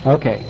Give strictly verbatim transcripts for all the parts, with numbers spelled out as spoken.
Okay.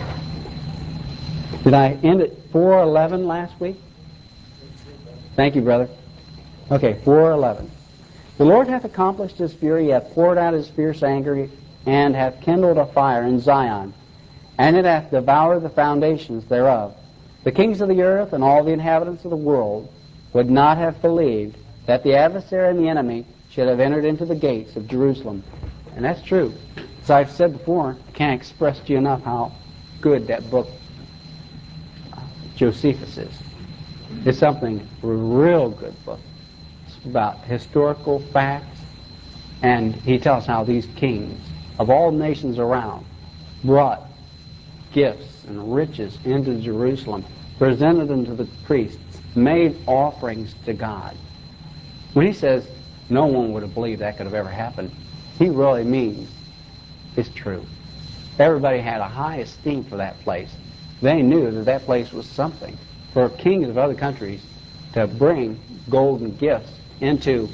Did I end at four eleven last week? Thank you, brother. Okay, four eleven. The Lord hath accomplished his fury, he hath poured out his fierce anger, and hath kindled a fire in Zion, and it hath devoured the foundations thereof. The kings of the earth and all the inhabitants of the world would not have believed that the adversary and the enemy should have entered into the gates of Jerusalem. And that's true. As I've said before, I can't express to you enough how good that book, uh, Josephus, is. It's something, a real good book. It's about historical facts, and he tells how these kings of all nations around brought gifts and riches into Jerusalem, presented them to the priests, made offerings to God. When he says no one would have believed that could have ever happened, he really means it's true. Everybody had a high esteem for that place. They knew that that place was something. For kings of other countries to bring golden gifts into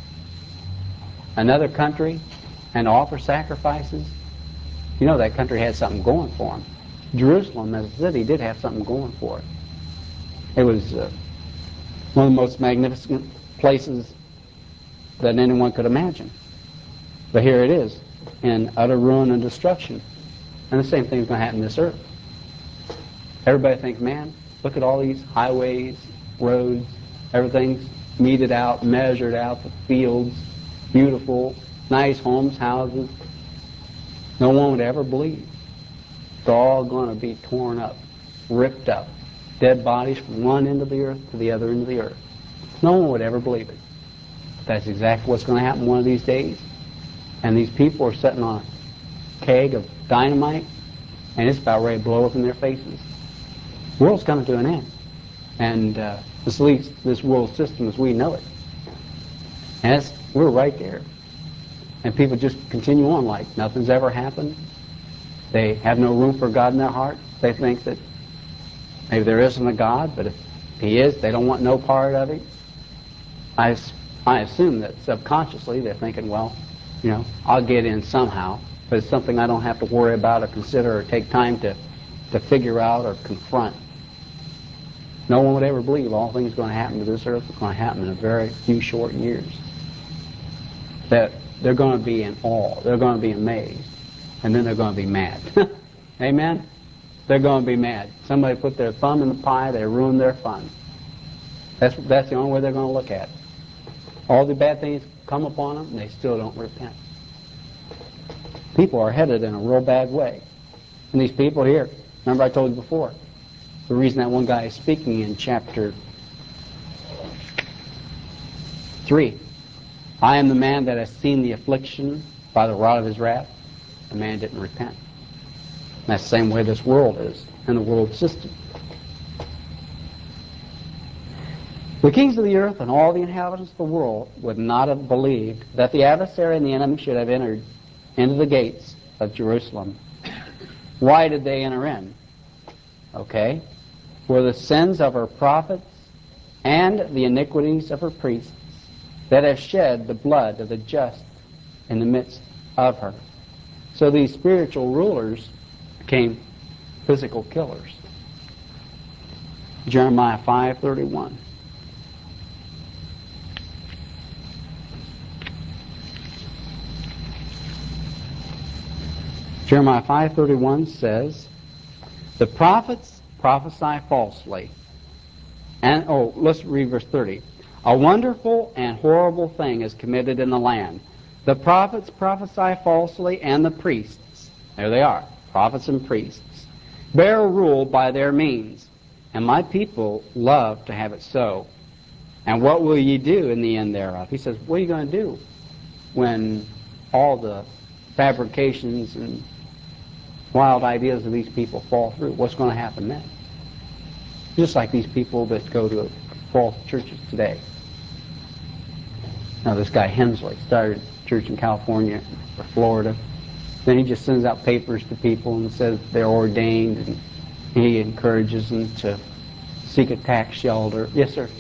another country and offer sacrifices, you know that country had something going for them. Jerusalem as a city did have something going for it. It was uh, one of the most magnificent places that anyone could imagine. But here it is, in utter ruin and destruction. And the same thing is going to happen to this earth. Everybody thinks, man, look at all these highways, roads, everything's meted out, measured out, the fields, beautiful, nice homes, houses. No one would ever believe. It's all going to be torn up, ripped up. Dead bodies from one end of the earth to the other end of the earth. No one would ever believe it. But that's exactly what's going to happen one of these days. And these people are sitting on a keg of dynamite, and it's about ready to blow up in their faces. The world's coming to an end. And uh, at least this world system as we know it. And it's, we're right there. And people just continue on like nothing's ever happened. They have no room for God in their heart. They think that maybe there isn't a God, but if he is, they don't want no part of it. I, I assume that subconsciously they're thinking, well, you know, I'll get in somehow, but it's something I don't have to worry about or consider or take time to, to figure out or confront. No one would ever believe all things going to happen to this earth are going to happen in a very few short years. That they're going to be in awe. They're going to be amazed. And then they're going to be mad. Amen? They're going to be mad. Somebody put their thumb in the pie, they ruined their fun. That's, that's the only way they're going to look at it. All the bad things come upon them, and they still don't repent. People are headed in a real bad way. And these people here, remember I told you before, the reason that one guy is speaking in chapter three, I am the man that has seen the affliction by the rod of his wrath. The man didn't repent. And that's the same way this world is, and the world system. The kings of the earth and all the inhabitants of the world would not have believed that the adversary and the enemy should have entered into the gates of Jerusalem. Why did they enter in? Okay. For the sins of her prophets and the iniquities of her priests that have shed the blood of the just in the midst of her. So these spiritual rulers became physical killers. Jeremiah five thirty-one. Jeremiah five thirty-one says, the prophets prophesy falsely. And, oh, let's read verse thirty. A wonderful and horrible thing is committed in the land. The prophets prophesy falsely, and the priests, there they are, prophets and priests, bear rule by their means. And my people love to have it so. And what will ye do in the end thereof? He says, what are you going to do when all the fabrications and wild ideas of these people fall through? What's going to happen then? Just like these people that go to false churches today. Now this guy Hensley started a church in California or Florida. Then he just sends out papers to people and says they're ordained, and he encourages them to seek a tax shelter. Yes, sir.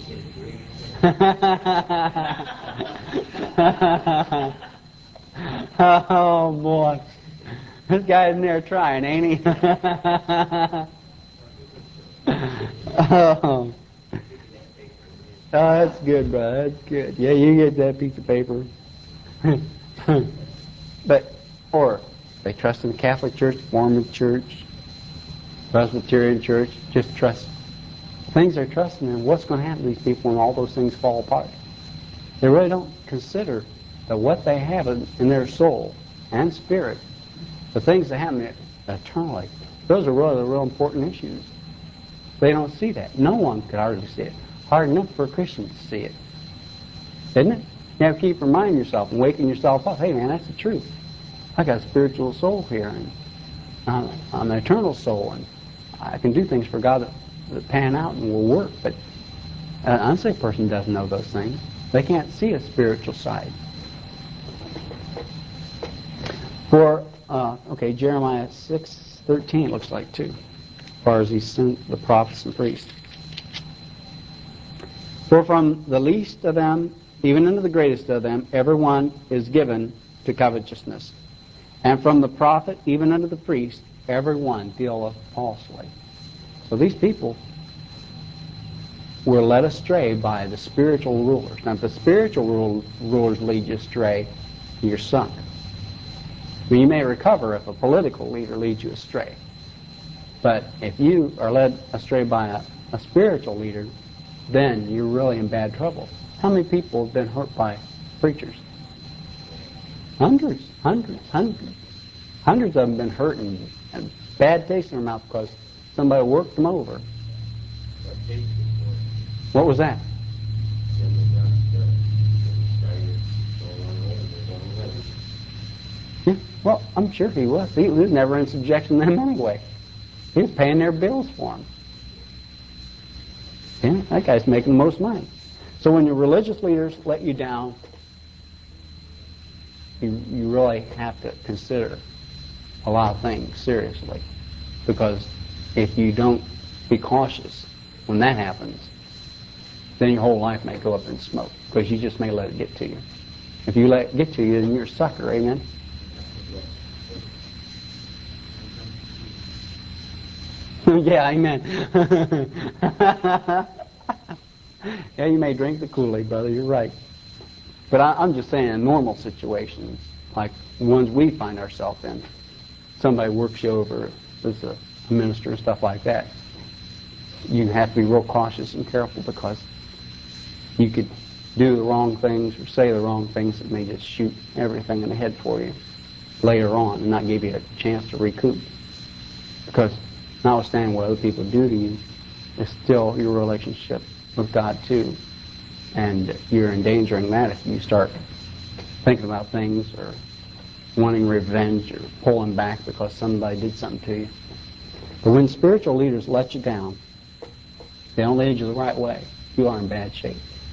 Oh boy. This guy's in there trying, ain't he? Oh. Oh, that's good, brother. That's good. Yeah, you get that piece of paper. But, or they trust in the Catholic Church, Mormon Church, Presbyterian Church. Just trust. Things they're trusting in. What's going to happen to these people when all those things fall apart? They really don't consider that what they have in, in their soul and spirit, the things that happen eternally, those are really the real important issues. They don't see that. No one could hardly see it. Hard enough for a Christian to see it. Isn't it? You have to keep reminding yourself and waking yourself up. Hey, man, that's the truth. I got a spiritual soul here, and I'm, I'm an eternal soul, and I can do things for God that, that pan out and will work. But an unsaved person doesn't know those things. They can't see a spiritual side. For, uh, okay, Jeremiah six thirteen it looks like, too, as far as he sent the prophets and priests. For from the least of them, even unto the greatest of them, every one is given to covetousness. And from the prophet, even unto the priest, every one dealeth falsely. So these people were led astray by the spiritual rulers. Now, if the spiritual rule, rulers lead you astray, you're sunk. I mean, you may recover if a political leader leads you astray. But if you are led astray by a, a spiritual leader, then you're really in bad trouble. How many people have been hurt by preachers? Hundreds, hundreds, hundreds. Hundreds of them have been hurt and, and bad taste in their mouth because somebody worked them over. What was that? Yeah, well, I'm sure he was. He was never in subjection to them anyway. He was paying their bills for them. Yeah, that guy's making the most money. So when your religious leaders let you down, you, you really have to consider a lot of things seriously. Because if you don't be cautious when that happens, then your whole life may go up in smoke, because you just may let it get to you. If you let it get to you, then you're a sucker, amen? Yeah, amen. Yeah, you may drink the Kool-Aid, brother, you're right. But I, I'm just saying, in normal situations, like ones we find ourselves in, somebody works you over as a minister and stuff like that, you have to be real cautious and careful, because you could do the wrong things or say the wrong things that may just shoot everything in the head for you later on and not give you a chance to recoup. Because notwithstanding what other people do to you, it's still your relationship with God too. And you're endangering that if you start thinking about things or wanting revenge or pulling back because somebody did something to you. But when spiritual leaders let you down, they don't lead you the right way, you are in bad shape.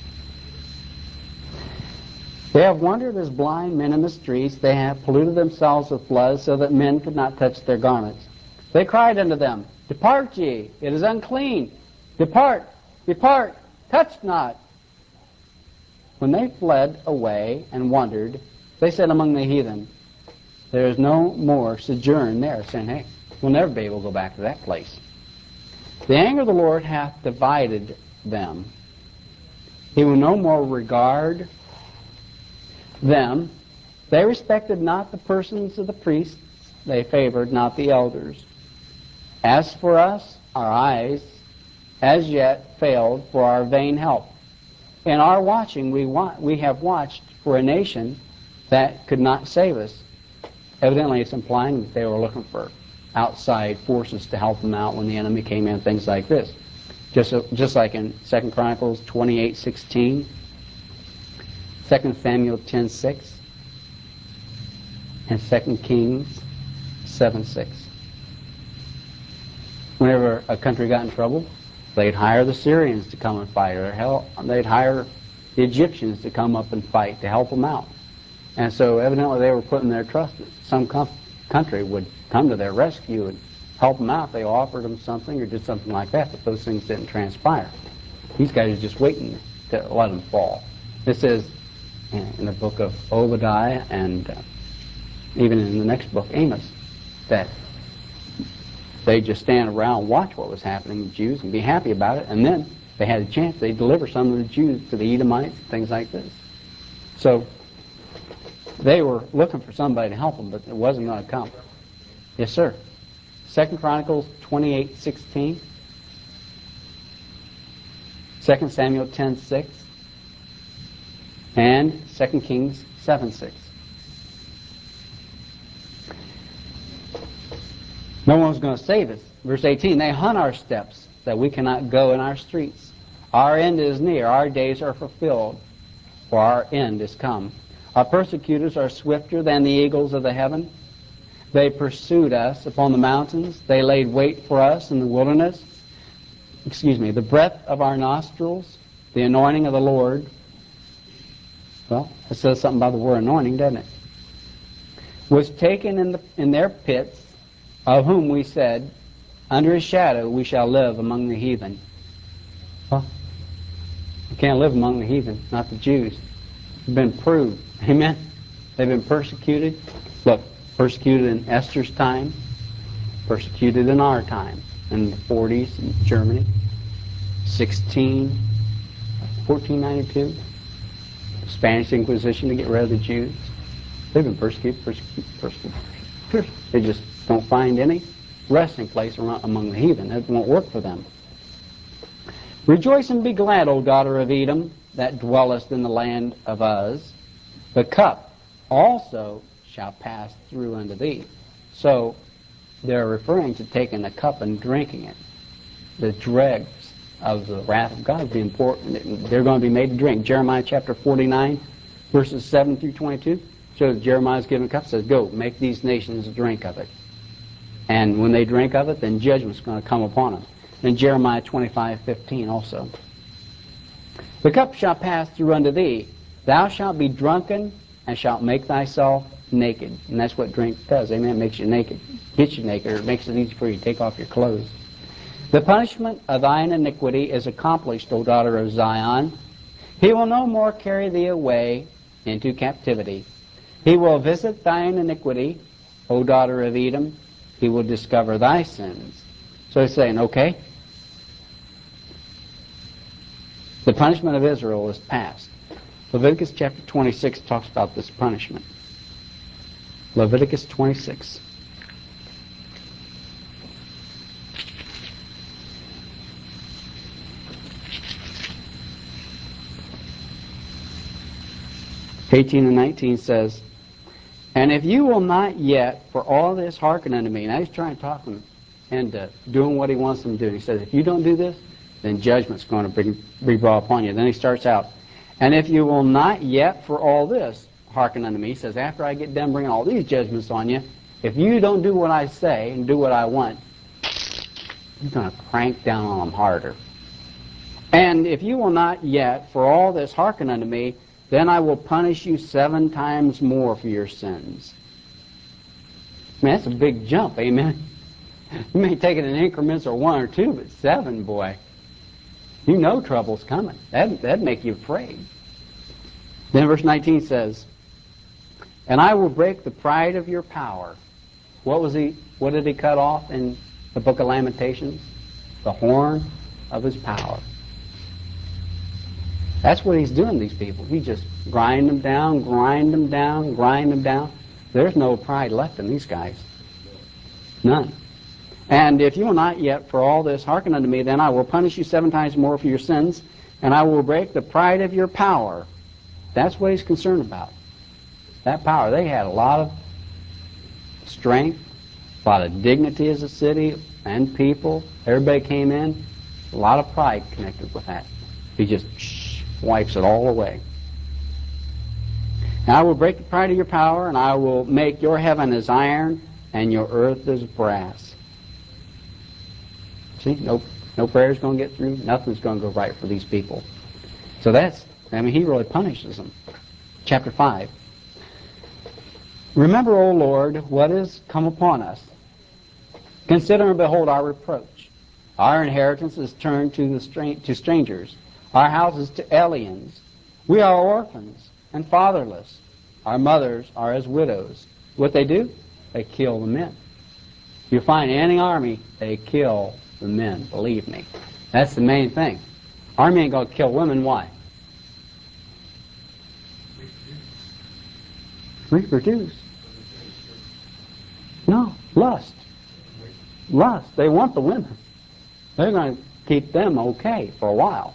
They have wandered as blind men in the streets. They have polluted themselves with blood, so that men could not touch their garments. They cried unto them, Depart ye, it is unclean. Depart, depart, touch not. When they fled away and wandered, they said among the heathen, There is no more sojourn there, saying, Hey, we'll never be able to go back to that place. The anger of the Lord hath divided them. He will no more regard them. They respected not the persons of the priests. They favored not the elders. As for us, our eyes as yet failed for our vain help. In our watching, we, wa- we have watched for a nation that could not save us. Evidently, it's implying that they were looking for outside forces to help them out when the enemy came in, things like this. Just, so, just like in Second Chronicles twenty-eight sixteen, Second Samuel ten six, and Second Kings seven six. Whenever a country got in trouble, they'd hire the Syrians to come and fight, or hell, they'd hire the Egyptians to come up and fight to help them out. And so evidently they were putting their trust in some com- country would come to their rescue and help them out. They offered them something or did something like that, but those things didn't transpire. These guys are just waiting to let them fall. This is in the book of Obadiah and uh, even in the next book, Amos. that they just stand around and watch what was happening to the Jews and be happy about it, and then if they had a chance, they'd deliver some of the Jews to the Edomites and things like this. So they were looking for somebody to help them, but it wasn't going to come. Yes, sir. Second Chronicles twenty-eight sixteen. Second Samuel ten six. And Second Kings seven six. No one's going to save us. Verse eighteen, they hunt our steps, that we cannot go in our streets. Our end is near, our days are fulfilled, for our end is come. Our persecutors are swifter than the eagles of the heaven. They pursued us upon the mountains. They laid wait for us in the wilderness. Excuse me, the breath of our nostrils, the anointing of the Lord. Well, it says something about the word anointing, doesn't it? Was taken in, the, in their pits, of whom we said, under his shadow we shall live among the heathen. Well, you can't live among the heathen, not the Jews. It's been proved. Amen? They've been persecuted. Look, persecuted in Esther's time, persecuted in our time, in the forties in Germany, sixteen, fourteen ninety-two, Spanish Inquisition to get rid of the Jews. They've been persecuted, persecuted, persecuted. persecuted. They just don't find any resting place around, among the heathen. It won't work for them. Rejoice and be glad, O daughter of Edom, that dwellest in the land of Uz. The cup also shall pass through unto thee. So they're referring to taking the cup and drinking it. The dregs of the wrath of God will be important. They're going to be made to drink. Jeremiah chapter forty-nine, verses seven through twenty-two. So Jeremiah's given a cup, says, go, make these nations drink of it. And when they drink of it, then judgment's going to come upon them. And Jeremiah twenty-five fifteen also. The cup shall pass through unto thee. Thou shalt be drunken, and shalt make thyself naked. And that's what drink does. Amen. It makes you naked. Gets you naked, or it makes it easy for you to take off your clothes. The punishment of thine iniquity is accomplished, O daughter of Zion. He will no more carry thee away into captivity. He will visit thine iniquity, O daughter of Edom. He will discover thy sins. So he's saying, okay, the punishment of Israel is past. Leviticus chapter twenty-six talks about this punishment. Leviticus twenty-six. eighteen and nineteen says, and if you will not yet for all this hearken unto me. Now he's trying to talk them into doing what he wants them to do. He says, if you don't do this, then judgment's going to be, be brought upon you. Then he starts out, and if you will not yet for all this hearken unto me, he says, after I get done bringing all these judgments on you, if you don't do what I say and do what I want, he's going to crank down on them harder. And if you will not yet for all this hearken unto me, then I will punish you seven times more for your sins. Man, that's a big jump, amen? You may take it in increments or one or two, but seven, boy, you know trouble's coming. That'd, that'd make you afraid. Then verse nineteen says, and I will break the pride of your power. What was he? What did he cut off in the book of Lamentations? The horn of his power. That's what he's doing to these people. He just grind them down, grind them down, grind them down. There's no pride left in these guys. None. And if you will not yet for all this hearken unto me, then I will punish you seven times more for your sins, and I will break the pride of your power. That's what he's concerned about. That power. They had a lot of strength, a lot of dignity as a city and people. Everybody came in. A lot of pride connected with that. He just shh, wipes it all away. And I will break the pride of your power, and I will make your heaven as iron, and your earth as brass. See, no, no prayer's going to get through. Nothing's going to go right for these people. So that's, I mean, he really punishes them. Chapter five. Remember, O Lord, what is come upon us. Consider and behold our reproach. Our inheritance is turned to the stra- to strangers. Our houses to aliens. We are orphans and fatherless. Our mothers are as widows. What they do? They kill the men. You find any army, they kill the men, believe me. That's the main thing. Army ain't going to kill women, why? Reproduce. No, lust. Lust. They want the women. They're going to keep them okay for a while.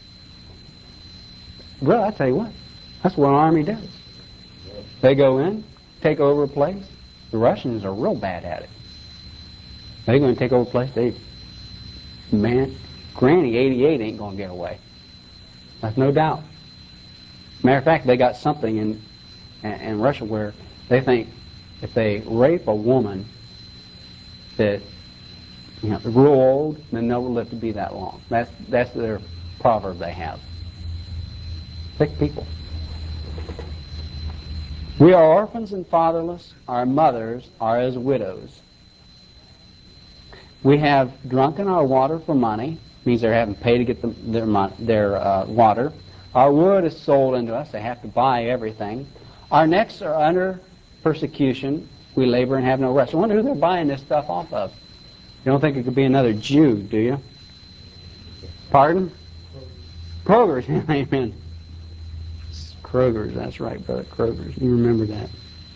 Well, I tell you what, that's what an army does. They go in, take over a place. The Russians are real bad at it. They're going to take over a place. They, man, Granny eighty-eight ain't going to get away. That's no doubt. Matter of fact, they got something in, in Russia where they think if they rape a woman that, you know, real old, then they'll live to be that long. That's, that's their proverb they have. Sick people. We are orphans and fatherless. Our mothers are as widows. We have drunken our water for money. Means they're having to pay to get the, their, their uh, water. Our wood is sold into us. They have to buy everything. Our necks are under persecution. We labor and have no rest. I wonder who they're buying this stuff off of. You don't think it could be another Jew, do you? Pardon? Kroger's. Amen. Kroger's, that's right, Brother Kroger's. You remember that.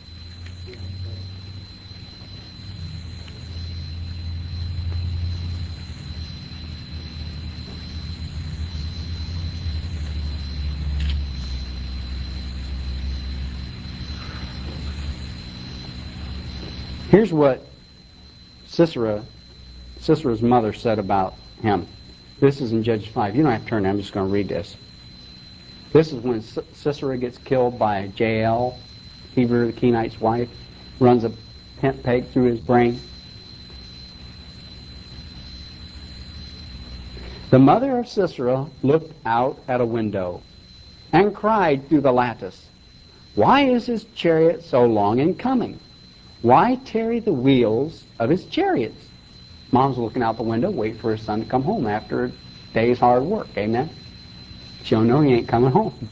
Here's what Sisera, Sisera's mother said about him. This is in Judges five. You don't have to turn. I'm just going to read this. This is when Sisera gets killed by Jael, Heber the Kenite's wife, runs a tent peg through his brain. The mother of Sisera looked out at a window and cried through the lattice, "Why is his chariot so long in coming? Why tarry the wheels of his chariots?" Mom's looking out the window, waiting for her son to come home after a day's hard work. Amen? She'll know he ain't coming home.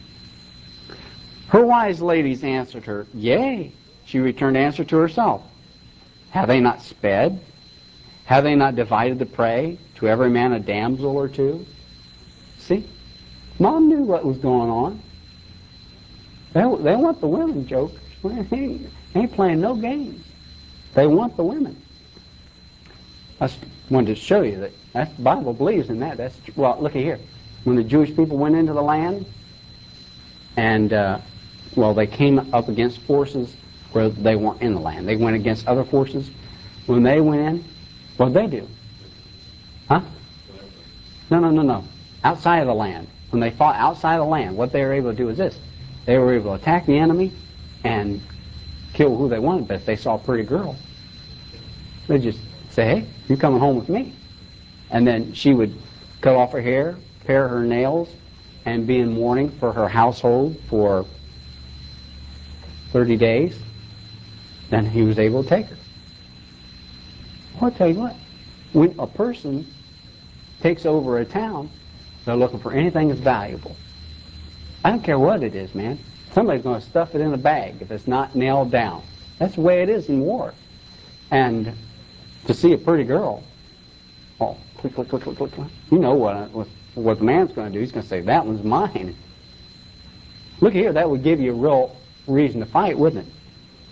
Her wise ladies answered her, "Yea." She returned answer to herself, "Have they not sped? Have they not divided the prey, to every man a damsel or two?" See? Mom knew what was going on. They, they want the women, jokers. They ain't, ain't playing no games. They want the women. I just wanted to show you that that's, the Bible believes in that. That's, well, look at here. When the Jewish people went into the land, and, uh, well, they came up against forces where they weren't in the land. They went against other forces. When they went in, what did they do? Huh? No, no, no, no. Outside of the land. When they fought outside of the land, what they were able to do is this. They were able to attack the enemy and kill who they wanted. But if they saw a pretty girl, they'd just say, "Hey, you're coming home with me." And then she would cut off her hair, pare her nails, and be in mourning for her household for thirty days. Then he was able to take her. Well, I'll tell you what. When a person takes over a town, they're looking for anything that's valuable. I don't care what it is, man. Somebody's going to stuff it in a bag if it's not nailed down. That's the way it is in war. And to see a pretty girl, oh, click, click, click, click, click, click. You know what, what, what the man's going to do. He's going to say, "That one's mine." Look here, that would give you a real reason to fight, wouldn't it?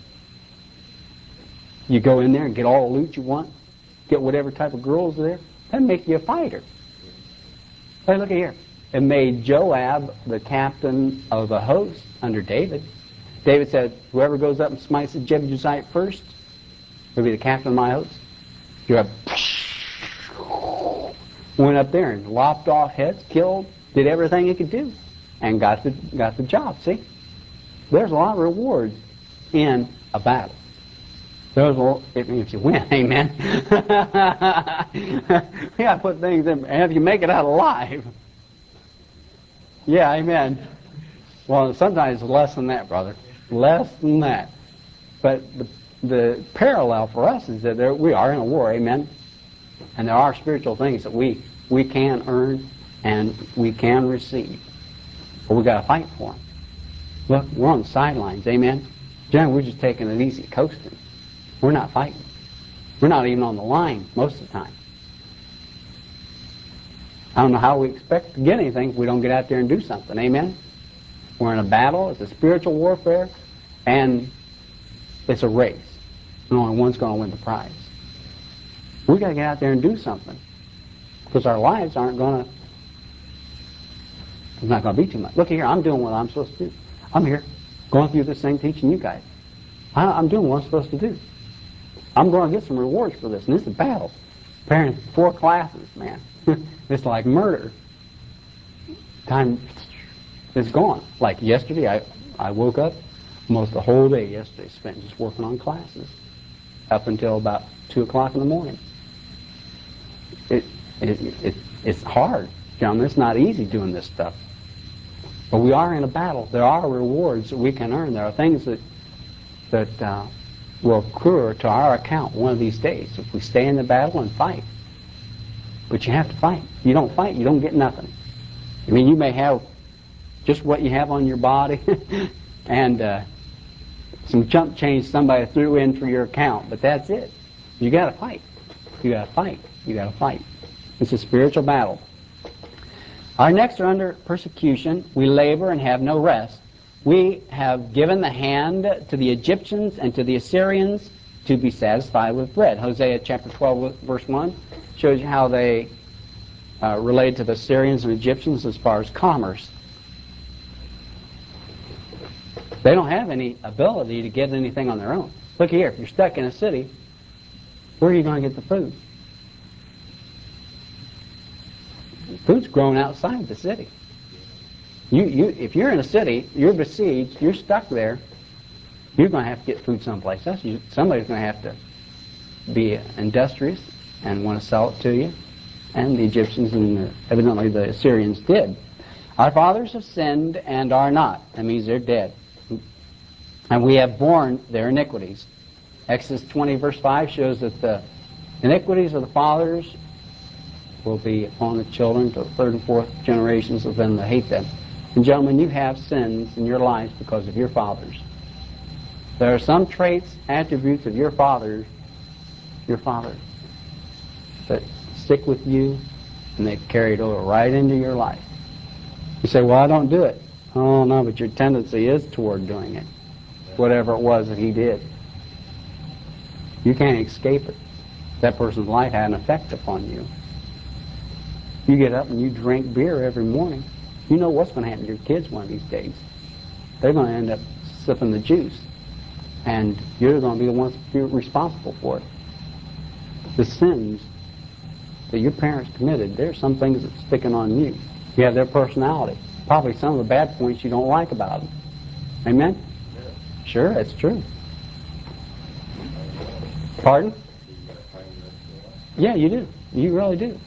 You go in there and get all the loot you want, get whatever type of girls there. That'd make you a fighter. Hey, look at here. It made Joab the captain of the host under David. David said, "Whoever goes up and smites the Jebusite first will be the captain of my host." Joab went up there and lopped off heads, killed, did everything he could do, and got the, got the job. See? There's a lot of rewards in a battle. There's a lot, if, if you win, amen. You got to put things in, and if you make it out alive. Yeah, amen. Well, sometimes it's less than that, brother. Less than that. But the, the parallel for us is that there, we are in a war, amen. And there are spiritual things that we, we can earn and we can receive. But we've got to fight for them. Look, we're on the sidelines, amen. Generally, we're just taking it easy, coasting. We're not fighting. We're not even on the line most of the time. I don't know how we expect to get anything if we don't get out there and do something. Amen? We're in a battle. It's a spiritual warfare, and it's a race. And only one's going to win the prize. We've got to get out there and do something, because our lives aren't going to, it's not going to be too much. Look here, I'm doing what I'm supposed to do. I'm here going through this thing teaching you guys. I, I'm doing what I'm supposed to do. I'm going to get some rewards for this, and this is a battle. Preparing four classes, man. It's like murder. Time is gone. Like yesterday, I, I woke up, almost the whole day yesterday spent just working on classes up until about two o'clock in the morning. It, it, it, it's hard, gentlemen. It's not easy doing this stuff. But we are in a battle. There are rewards that we can earn. There are things that, that uh, will accrue to our account one of these days if we stay in the battle and fight. But you have to fight. If you don't fight, you don't get nothing. I mean, you may have just what you have on your body and uh, some chump change somebody threw in for your account, but that's it. You got to fight. You got to fight. You got to fight. It's a spiritual battle. Our necks are under persecution. We labor and have no rest. We have given the hand to the Egyptians and to the Assyrians to be satisfied with bread. Hosea chapter twelve, verse one shows you how they uh, relate to the Assyrians and Egyptians as far as commerce. They don't have any ability to get anything on their own. Look here, if you're stuck in a city, where are you going to get the food? Food's grown outside the city. You, you, if you're in a city, you're besieged, you're stuck there, you're going to have to get food someplace else. You, somebody's going to have to be industrious and want to sell it to you. And the Egyptians and the, evidently the Assyrians did. Our fathers have sinned and are not. That means they're dead. And we have borne their iniquities. Exodus twenty, verse five shows that the iniquities of the fathers will be upon the children to the third and fourth generations of them that hate them. And gentlemen, you have sins in your lives because of your fathers. There are some traits, attributes of your fathers, your father, that stick with you, and they carry it over right into your life. You say, well, I don't do it. Oh, no, but your tendency is toward doing it, whatever it was that he did. You can't escape it. That person's life had an effect upon you. You get up and you drink beer every morning. You know what's going to happen to your kids one of these days. They're going to end up sipping the juice. And you're going to be the ones responsible for it. The sins that your parents committed, there's some things that's sticking on you. You have their personality. Probably some of the bad points you don't like about them. Amen? Yeah. Sure, that's true. Pardon? Yeah, you do. You really do.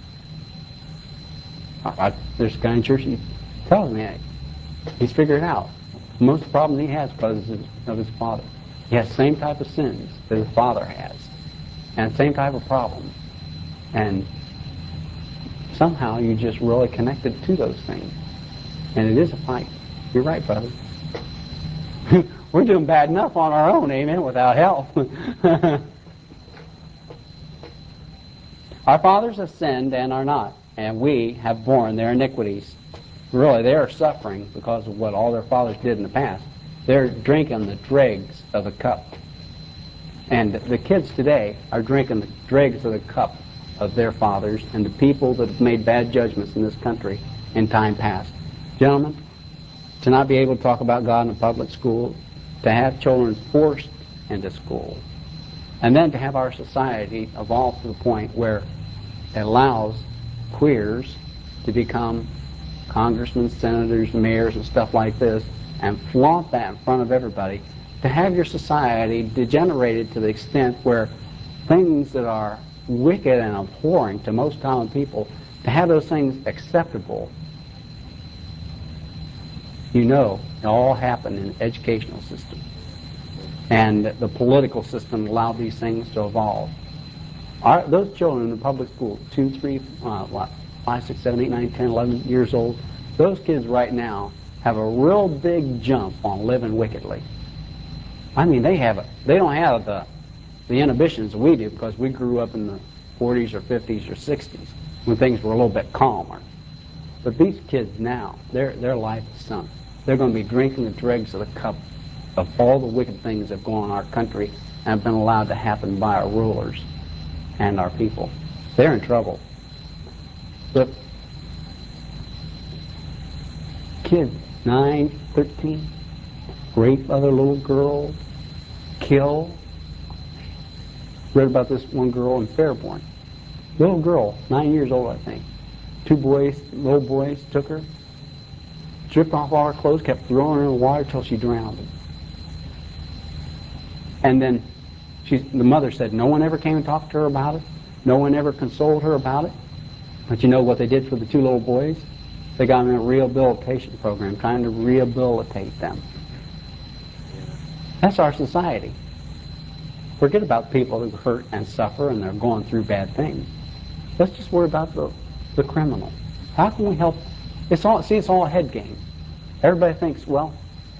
I, there's a guy in church, he tells me that. He's figured it out. Most of the problems he has because of his father. He has the same type of sins that his father has. And the same type of problems. And somehow you just really connected to those things. And it is a fight. You're right, brother. We're doing bad enough on our own, amen, without help. Our fathers have sinned and are not, and we have borne their iniquities. Really, they are suffering because of what all their fathers did in the past. They're drinking the dregs of the cup. And the kids today are drinking the dregs of the cup of their fathers and the people that have made bad judgments in this country in time past. Gentlemen, to not be able to talk about God in a public school, to have children forced into school, and then to have our society evolve to the point where it allows queers to become congressmen, senators, mayors, and stuff like this, and flaunt that in front of everybody, to have your society degenerated to the extent where things that are wicked and abhorring to most common people, to have those things acceptable, you know, it all happened in the educational system. And the political system allowed these things to evolve. Our, those children in the public school, two, three, uh, what, five, six, seven, eight, nine, ten, eleven years old, those kids right now have a real big jump on living wickedly. I mean, they have a, they don't have the the inhibitions we do because we grew up in the forties or fifties or sixties when things were a little bit calmer. But these kids now, their, their life is sunk. They're going to be drinking the dregs of the cup of all the wicked things that have gone on in our country and have been allowed to happen by our rulers and our people. They're in trouble. But kids, nine, thirteen, rape other little girls, kill. Read about this one girl in Fairborn. Little girl, nine years old, I think. Two boys, little boys, took her, stripped off all her clothes, kept throwing her in the water till she drowned. And then she, the mother said no one ever came and talked to her about it. No one ever consoled her about it. But you know what they did for the two little boys? They got them in a rehabilitation program, trying to rehabilitate them. That's our society. Forget about people who hurt and suffer and they're going through bad things. Let's just worry about the, the criminal. How can we help? It's all, see, it's all a head game. Everybody thinks, well,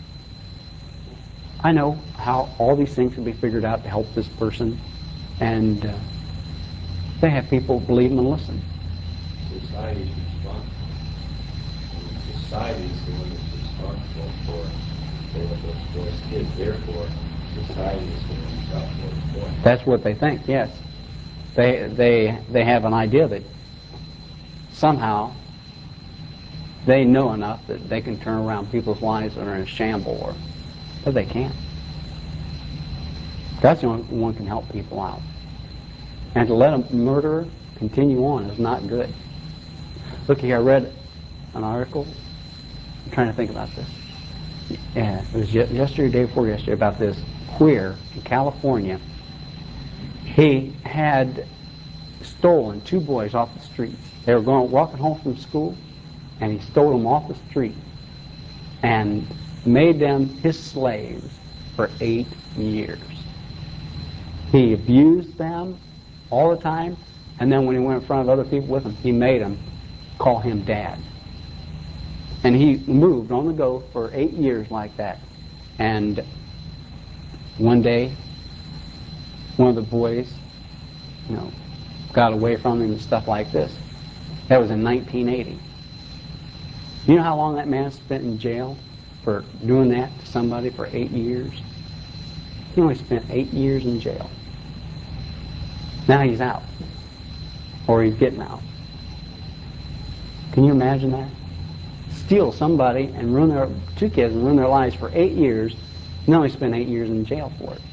I know how all these things can be figured out to help this person, and uh, they have people believe them and listen. Society is responsible. Society is the one that's responsible for, for those kids. Therefore, society is the one that's out for the. That's what they think. Yes, they they they have an idea that somehow they know enough that they can turn around people's lives that are in a shambles, or but they can't. That's the only one can help people out. And to let a murderer continue on is not good. Look here, I read an article. I'm trying to think about this. Yeah, it was yesterday, day before yesterday, about this queer in California. He had stolen two boys off the street. They were going walking home from school, and he stole them off the street and made them his slaves for eight years. He abused them all the time, and then when he went in front of other people with them, he made them call him Dad. And he moved on the go for eight years like that. And one day, one of the boys, you know, got away from him and stuff like this. That was in nineteen eighty. You know how long that man spent in jail for doing that to somebody for eight years? He only spent eight years in jail. Now he's out. Or he's getting out. Can you imagine that? Steal somebody and ruin their, two kids and ruin their lives for eight years, and only spend eight years in jail for it.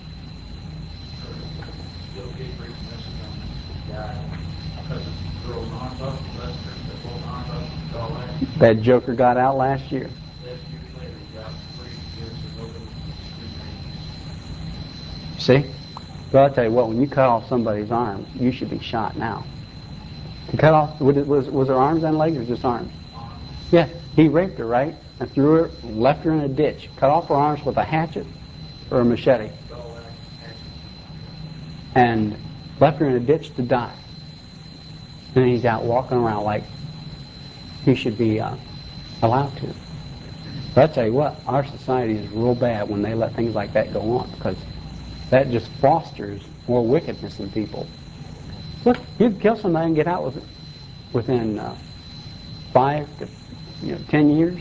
Bill Gates message on this guy because the girl's arms up, left her, the both arms up, and all that. That joker got out last year. Last year later, he got free. Gives a little street names. See? Well, I'll tell you what, when you cut off somebody's arms, you should be shot now. To cut off, was, was her arms and legs or just arms? Arms. Yeah, he raped her, right? And threw her, left her in a ditch. Cut off her arms with a hatchet or a machete. All that action. And left her in a ditch to die. And he's out walking around like he should be uh, allowed to. But I tell you what, our society is real bad when they let things like that go on, because that just fosters more wickedness in people. Look, you can kill somebody and get out with it within uh, five to you know ten years.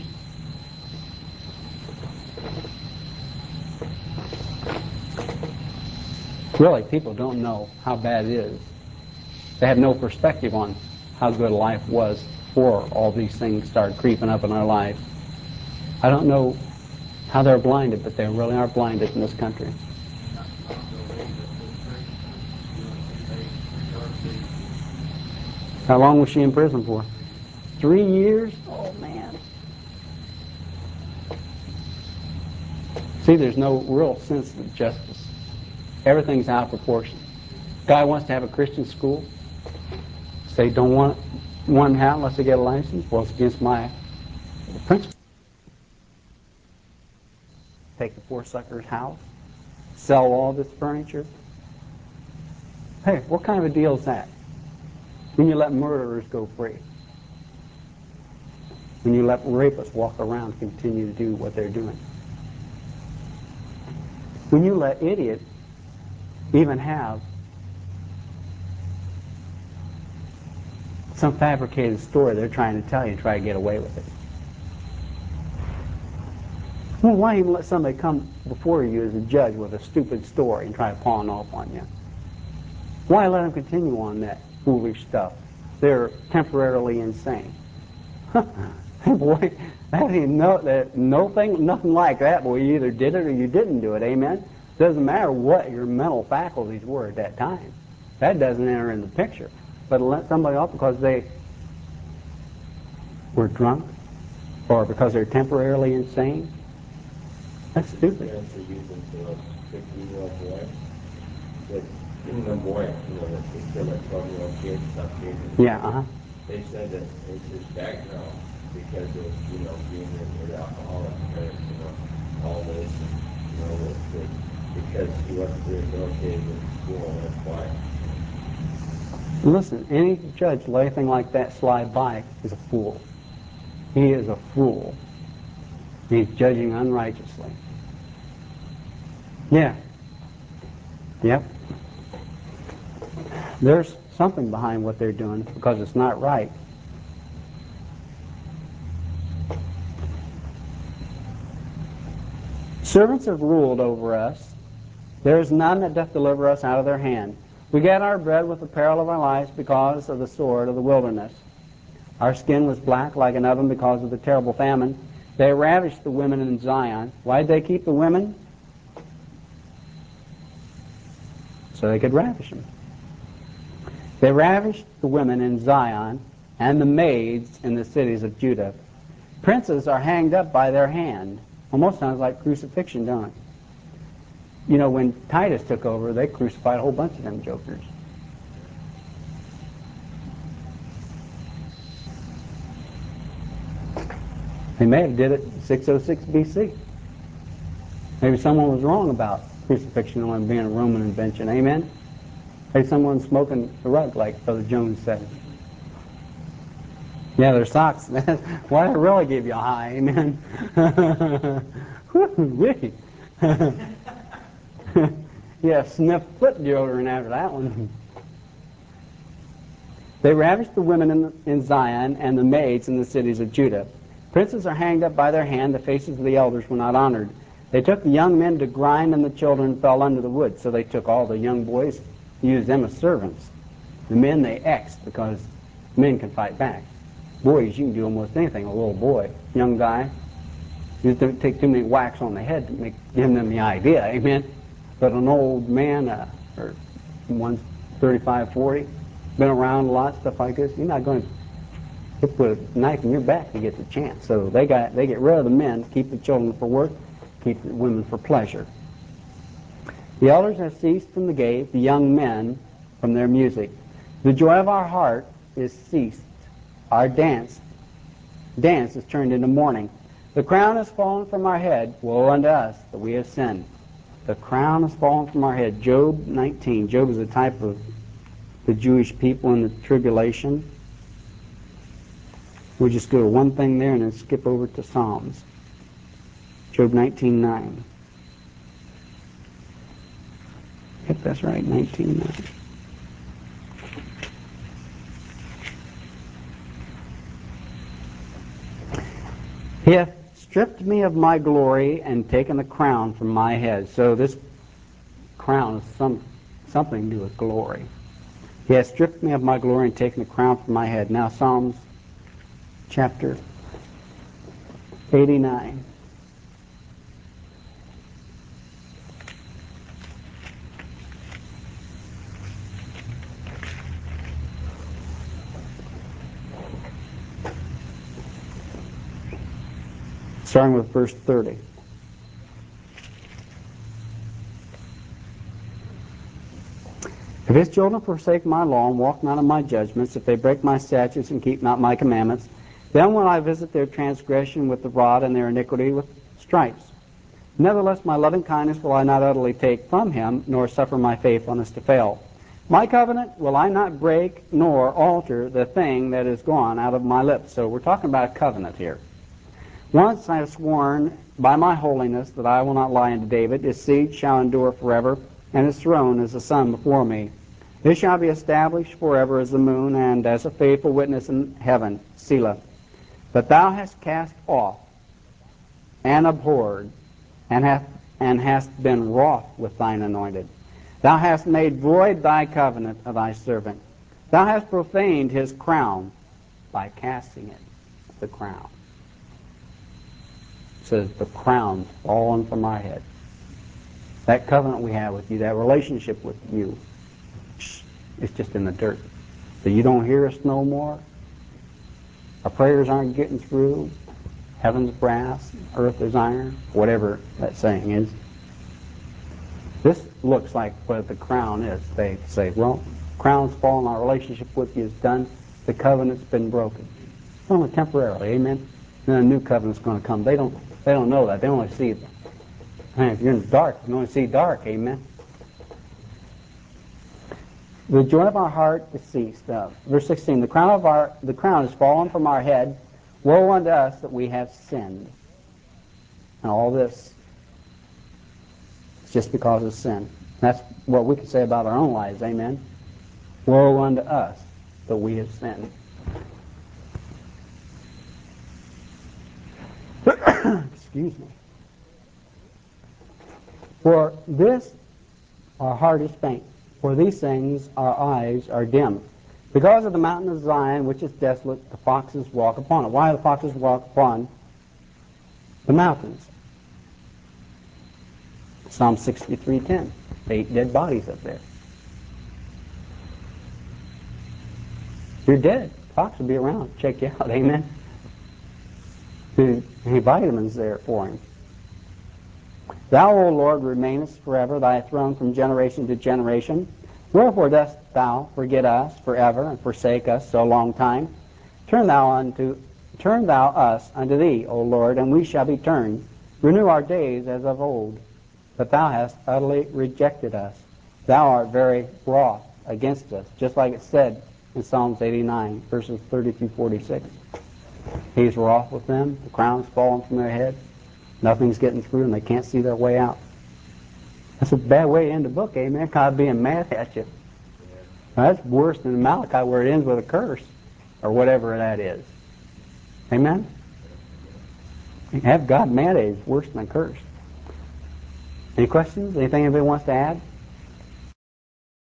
Really, people don't know how bad it is. They have no perspective on how good life was before all these things started creeping up in our lives. I don't know how they're blinded, but they really are blinded in this country. Not long ago, lady that was prison, she only made three charges, eight years. How long was she in prison for? Three years? Oh, man. See, there's no real sense of justice. Everything's out of proportion. Guy wants to have a Christian school. Say, don't want one to have unless they get a license. Well, it's against my principle. Take the poor sucker's house, sell all this furniture. Hey, what kind of a deal is that? When you let murderers go free. When you let rapists walk around and continue to do what they're doing. When you let idiots even have some fabricated story they're trying to tell you and try to get away with it. Well, why even let somebody come before you as a judge with a stupid story and try to pawn off on you? Why let them continue on that foolish stuff? They're temporarily insane. Boy, that ain't no, that, no thing, nothing like that. Boy, you either did it or you didn't do it. Amen? Doesn't matter what your mental faculties were at that time. That doesn't enter in the picture. But let somebody off because they were drunk or because they're temporarily insane, that's stupid. Parents are using for a fifteen-year-old boy. That the boy, you know, that they said a twelve-year-old kid, tough kid. Yeah, uh-huh. They said that it's his background because of, you know, being with alcoholic parents, you know, all this, and, you know, that, that because he wasn't rehabilitated in school, that's why. Listen, any judge let anything like that slide by is a fool. He is a fool. He's judging unrighteously. Yeah. Yep. There's something behind what they're doing because it's not right. Servants have ruled over us. There is none that doth deliver us out of their hand. We get our bread with the peril of our lives because of the sword of the wilderness. Our skin was black like an oven because of the terrible famine. They ravished the women in Zion. Why did they keep the women? So they could ravish them. They ravished the women in Zion and the maids in the cities of Judah. Princes are hanged up by their hand. Almost sounds like crucifixion, don't it? You know, when Titus took over, they crucified a whole bunch of them jokers. They may have did it in six oh six B C. Maybe someone was wrong about crucifixion only being a Roman invention. Amen? Maybe someone smoking a rug, like Brother Jones said. Yeah, their socks. Why, it really give you a high. Amen? Woo-wee. Yeah, sniff foot deodorant after that one. They ravished the women in, in Zion and the maids in the cities of Judah. Princes are hanged up by their hand. The faces of the elders were not honored. They took the young men to grind, and the children fell under the wood. So they took all the young boys, used them as servants. The men they X'd because men can fight back. Boys, you can do almost anything. A little boy, young guy, you don't take too many whacks on the head to make give them the idea. Amen. But an old man, uh, or one's thirty-five, forty, been around a lot, stuff like this, you're not going to put a knife in your back to get the chance. So they got they get rid of the men, keep the children for work, keep the women for pleasure. The elders have ceased from the gate, the young men from their music. The joy of our heart is ceased. Our dance, dance is turned into mourning. The crown has fallen from our head. Woe unto us that we have sinned. The crown has fallen from our head. Job nineteen. Job is a type of the Jewish people in the tribulation. We'll just go to one thing there and then skip over to Psalms. Job nineteen nine. Yep, that's right, nineteen nine. He hath stripped me of my glory and taken the crown from my head. So this crown is some, something to do with glory. He hath stripped me of my glory and taken the crown from my head. Now Psalms chapter eighty-nine. Starting with verse thirty. If his children forsake my law and walk not in my judgments, if they break my statutes and keep not my commandments, then will I visit their transgression with the rod and their iniquity with stripes. Nevertheless, my loving kindness will I not utterly take from him, nor suffer my faithfulness to fail. My covenant will I not break, nor alter the thing that is gone out of my lips. So we're talking about a covenant here. Once I have sworn by my holiness that I will not lie unto David. His seed shall endure forever. and his throne is the sun before me. It shall be established forever as the moon, and as a faithful witness in heaven. Selah. But thou hast cast off and abhorred, and hath and hast been wroth with thine anointed. Thou hast made void thy covenant of thy servant. Thou hast profaned his crown by casting it, the crown. It says, the crown's fallen from our head. That covenant we have with you, that relationship with you, it's just in the dirt. So you don't hear us no more. Our prayers aren't getting through. Heaven's brass, earth is iron, whatever that saying is. This looks like what the crown is. They say, well, crown's fallen, our relationship with you is done, the covenant's been broken. Only temporarily, amen? Then a new covenant's going to come. They don't they don't know that. They only see it. Man, if you're in the dark, you can only see dark, amen? The joy of our heart deceased. Uh, verse sixteen, the crown of our the crown is fallen from our head. Woe unto us that we have sinned. And all this is just because of sin. That's what we can say about our own lives, amen? Woe unto us that we have sinned. Excuse me. For this our heart is faint. For these things our eyes are dim. Because of the mountain of Zion, which is desolate, the foxes walk upon it. Why do the foxes walk upon the mountains? Psalm sixty-three ten. Eight dead bodies up there. You're dead. Fox will be around. Check you out. Amen. Any vitamins there for him. Thou, O Lord, remainest forever, thy throne from generation to generation. Wherefore dost thou forget us forever, and forsake us so long time? Turn thou unto turn thou us unto thee, O Lord, and we shall be turned. Renew our days as of old. But thou hast utterly rejected us. Thou art very wroth against us, just like it said in Psalms eighty-nine, verses thirty through forty-six. He's wroth with them. The crown's fallen from their head. Nothing's getting through, and they can't see their way out. That's a bad way to end the book, amen? God being mad at you. Now, that's worse than Malachi, where it ends with a curse, or whatever that is. Amen? Have God mad at you is worse than a curse. Any questions? Anything anybody wants to add?